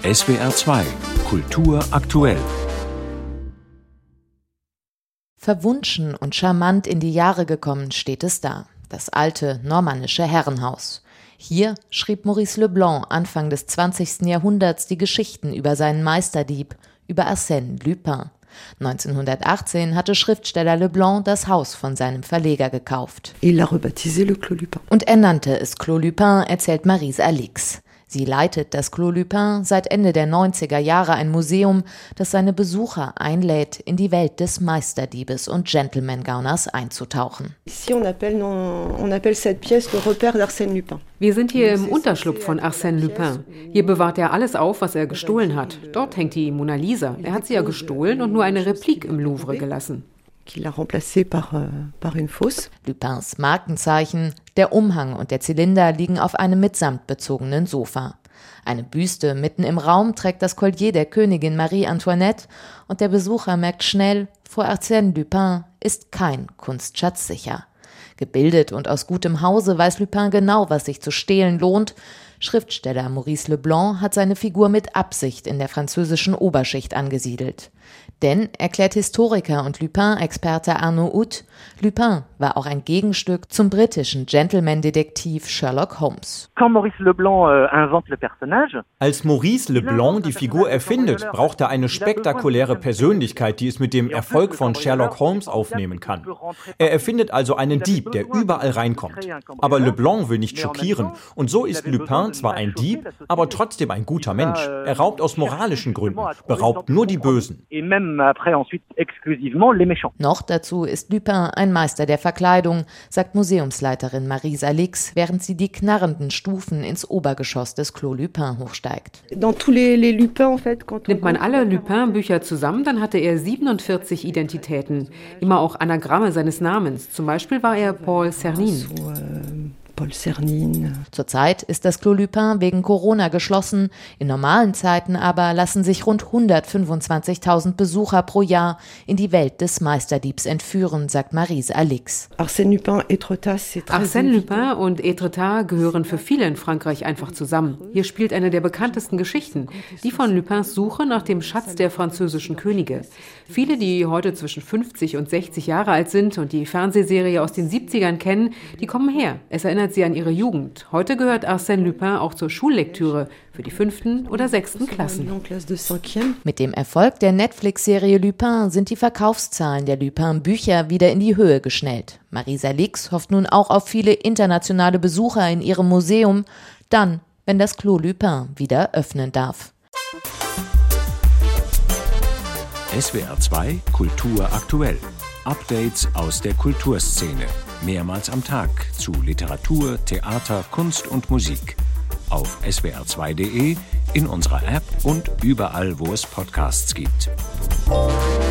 SWR 2 Kultur aktuell. Verwunschen und charmant in die Jahre gekommen steht es da, das alte normannische Herrenhaus. Hier schrieb Maurice Leblanc Anfang des 20. Jahrhunderts die Geschichten über seinen Meisterdieb, über Arsène Lupin. 1918 hatte Schriftsteller Leblanc das Haus von seinem Verleger gekauft. Und er nannte es Clos Lupin, erzählt Maryse Alix. Sie leitet das Clos Lupin seit Ende der 90er Jahre ein Museum, das seine Besucher einlädt, in die Welt des Meisterdiebes und Gentleman-Gauners einzutauchen. Wir sind hier im Unterschlupf von Arsène Lupin. Hier bewahrt er alles auf, was er gestohlen hat. Dort hängt die Mona Lisa. Er hat sie ja gestohlen und nur eine Replik im Louvre gelassen. Lupins Markenzeichen, der Umhang und der Zylinder liegen auf einem mit Samt bezogenen Sofa. Eine Büste mitten im Raum trägt das Collier der Königin Marie Antoinette und der Besucher merkt schnell, vor Arsène Lupin ist kein Kunstschatz sicher. Gebildet und aus gutem Hause weiß Lupin genau, was sich zu stehlen lohnt. Schriftsteller Maurice Leblanc hat seine Figur mit Absicht in der französischen Oberschicht angesiedelt. Denn, erklärt Historiker und Lupin-Experte Arnaud Houth, Lupin war auch ein Gegenstück zum britischen Gentleman-Detektiv Sherlock Holmes. Als Maurice Leblanc die Figur erfindet, braucht er eine spektakuläre Persönlichkeit, die es mit dem Erfolg von Sherlock Holmes aufnehmen kann. Er erfindet also einen Dieb, der überall reinkommt. Aber Leblanc will nicht schockieren. Und so ist Lupin zwar ein Dieb, aber trotzdem ein guter Mensch. Er raubt aus moralischen Gründen, beraubt nur die Bösen. Noch dazu ist Lupin ein Meister der Verkleidung, sagt Museumsleiterin Maryse Alix, während sie die knarrenden Stufen ins Obergeschoss des Clos Lupin hochsteigt. Nimmt man alle Lupin-Bücher zusammen, dann hatte er 47 Identitäten. Immer auch Anagramme seines Namens. Zum Beispiel war er Paul Cernin. Zurzeit ist das Clos Lupin wegen Corona geschlossen. In normalen Zeiten aber lassen sich rund 125.000 Besucher pro Jahr in die Welt des Meisterdiebs entführen, sagt Maryse Alix. Arsène Lupin und Étretat gehören für viele in Frankreich einfach zusammen. Hier spielt eine der bekanntesten Geschichten, die von Lupins Suche nach dem Schatz der französischen Könige. Viele, die heute zwischen 50 und 60 Jahre alt sind und die Fernsehserie aus den 70ern kennen, die kommen her. Es erinnert sie an ihre Jugend. Heute gehört Arsène Lupin auch zur Schullektüre für die 5. oder 6. Klassen. Mit dem Erfolg der Netflix-Serie Lupin sind die Verkaufszahlen der Lupin-Bücher wieder in die Höhe geschnellt. Maryse Alix hofft nun auch auf viele internationale Besucher in ihrem Museum, dann, wenn das Clos Lupin wieder öffnen darf. SWR 2 Kultur aktuell. Updates aus der Kulturszene. Mehrmals am Tag zu Literatur, Theater, Kunst und Musik. Auf swr2.de, in unserer App und überall, wo es Podcasts gibt.